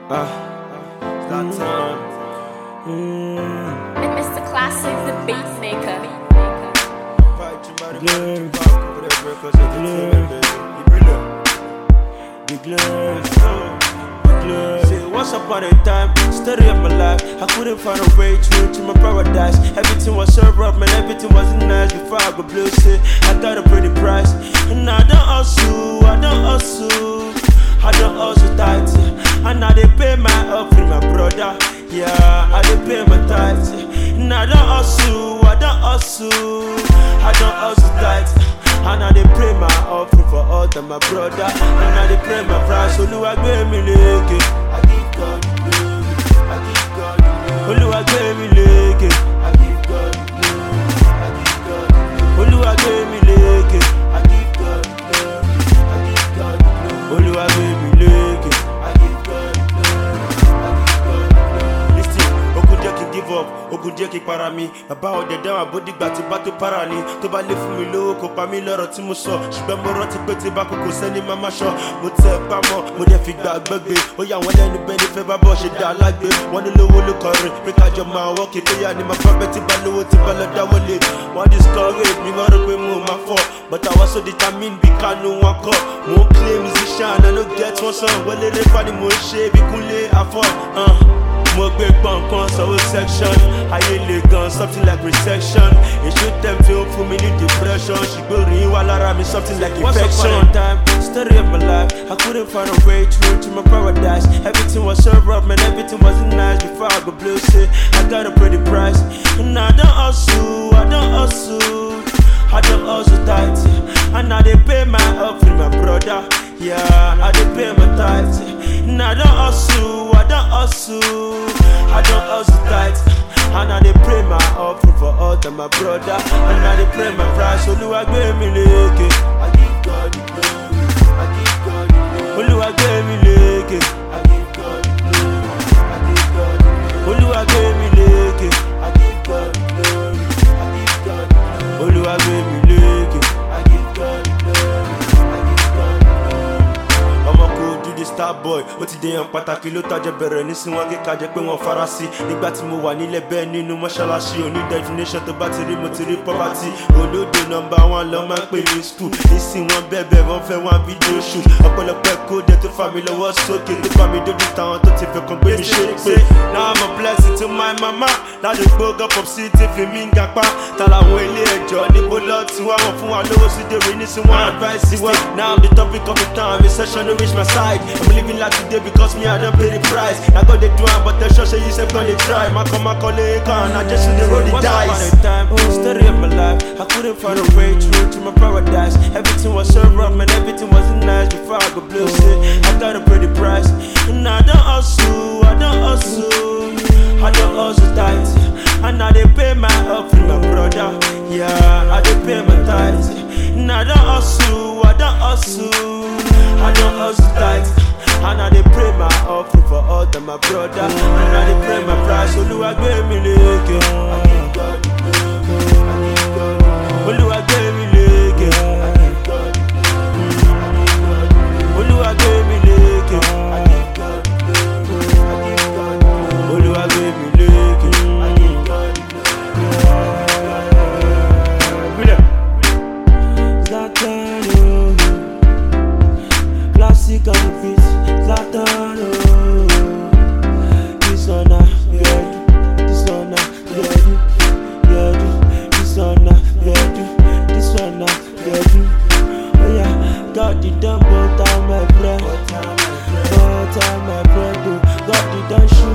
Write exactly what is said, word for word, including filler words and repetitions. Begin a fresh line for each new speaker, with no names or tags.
Ah, it's that time.
And Mister Classic, the beat maker.
Glare, the glare, glare. Say, once upon a time, story of my life, I couldn't find a way through to my paradise. Everything was so rough, man, everything wasn't nice. Before I go blue, say, I got a pretty price. And I don't hustle, I don't hustle, I don't hustle tight. And now they pay my offering, my brother. Yeah, I dey pay my tithes. And I don't hustle, I don't hustle, I don't hustle tight. And I dey pray my offering for all of my brother. And I dey pray my price. Oluwa gbe mi leke, I give God the glory, I give God the glory. Oluwa gbe mi leke, I give God the glory, I give God the glory. Oluwa gbe mi leke, I give God the glory, I give God the glory. Oluwa gbe mi leke, I give God the glory, I give God the glory. Listen, ogun jẹ́ kí n give up, ogun jẹ́ kí n para mi. Bàbá ọdẹ dáhùn àbódìgbà tí bá tó para ni. Tó bá lé fún mi lówó kò pa mí lọ́rọ̀ tí mo sọ. Ṣùgbọ́n mo rántí pé tí bá kókó sẹ́ni máa má ṣọ. Mo tẹ pamọ́, mo dẹ̀ fi gbà gbẹ́gbẹ́. Ó yà wọ́n lẹ́nu bẹ́ẹ̀ ni fẹ́ bá bọ̀ ṣe dá alágbé. Wọ́n ní lówó ló kọrin, pé kájọ máa wọ́ kí péyà ni máa fẹ́ bẹ́ẹ̀ tí bá lówó tí bá lọ dáwọ́ lé. Wọ́n discourage mi, wọ́n rò pé mo máa fọ́. But I was so determined bí kánú wọn kọ́. Mo ń claim musician, I no get one song. Wọlé lé fani mo ń ṣe bí Kúnlé afford. Mo gbé gbọ̀ngàn sọ̀wọ́ section. Ayé le gan, something like resection. Èṣù tẹ̀m tí ó fún mi ní depression. Ṣùgbọ́n orin wà lára mi, something like infection. Once upon a time, story of my life, I couldn't find a way through to my paradise. Everything was so rough, man, everything wasn't nice. Before I go blue, say, I got a pretty price. And I don't hustle, I don't hustle, I don't hustle tight. And now they pay my offering, my brother. Yeah, I dey pay my tithes. And I don't hustle, I don't hustle, I don't hustle tight. And I dey pray my offering for all of my brother. And I dey pray my price. Oluwa gbe mi leke, I give God the glory, I give God the glory. Oluwa gbe mi leke, I give God the glory, I give God the glory. Oluwa gbe mi leke, I give God the glory, I give God the glory. Oluwa gbe mi leke, I give God the glory, I give God the glory. Ọmọ kò dúdú star boy, ó ti dé yan pàtàkì ló tajẹ bẹ̀rẹ̀ nísìn wọn kíkà jẹ́ pé wọ́n fara sí. Nígbà tí mo wà nílẹ̀ bẹ́ẹ̀ nínú mọ́ṣáláṣí, òní definition tó bá ti rí mo ti rí poverty. Olódo nọmba wọn lọ máa ń pè ní school. Nísìn wọn bẹ̀bẹ̀ wọ́n fẹ́ wọn fídíò shoot. Ọ̀pọ̀lọpọ̀ kó dẹ̀ tó fà mí lọ́wọ́ sókè, tó fà mí dójú táwọn tó ti fẹ́ kàn gbé mi ṣe pé. Now I'm a blessing to my mama. Ládùúgbò gọ́pọ̀ sí ti fi mí ń gapá. Ta làwọn ilé ẹjọ́ níbo lọ tí wọ́n fún wa lówó sí dèrè nísìn wọn advice wa. Now I'm the topic of the town, recession no reach my side. I'm living like today because me I don't pay the price. I got the do but the show say you say gonna try. My come my colleague and I just shoot the roll the dice. Once upon a time, story of my life, I couldn't find a way through to my paradise. Everything was so rough, man, everything wasn't nice. Before I go blue, say I got a pretty price. And I don't hustle, I don't hustle, I don't hustle tight. And now they pay my offering, my brother. Yeah, I dey pay my tithes. And I don't hustle, I don't hustle, I don't hustle tight. And I dey pray my offering for all of my brother. And I dey pray my price. Oluwa gbe mi leke, I give God the glory, I give God the glory. Oluwa gbe mi leke, I give God the glory, I give God the glory. Oluwa gbe mi leke, I give God the glory, I give God the glory. Oluwa gbe mi leke, I give God the glory. Zlatan, oh, classic on the beat. Zlatan, oh, this one a good, this one a good, good, this one a good, this one a good. Oh yeah, got the dumb butter my bread, butter my bread, oh, got the dumb shoe.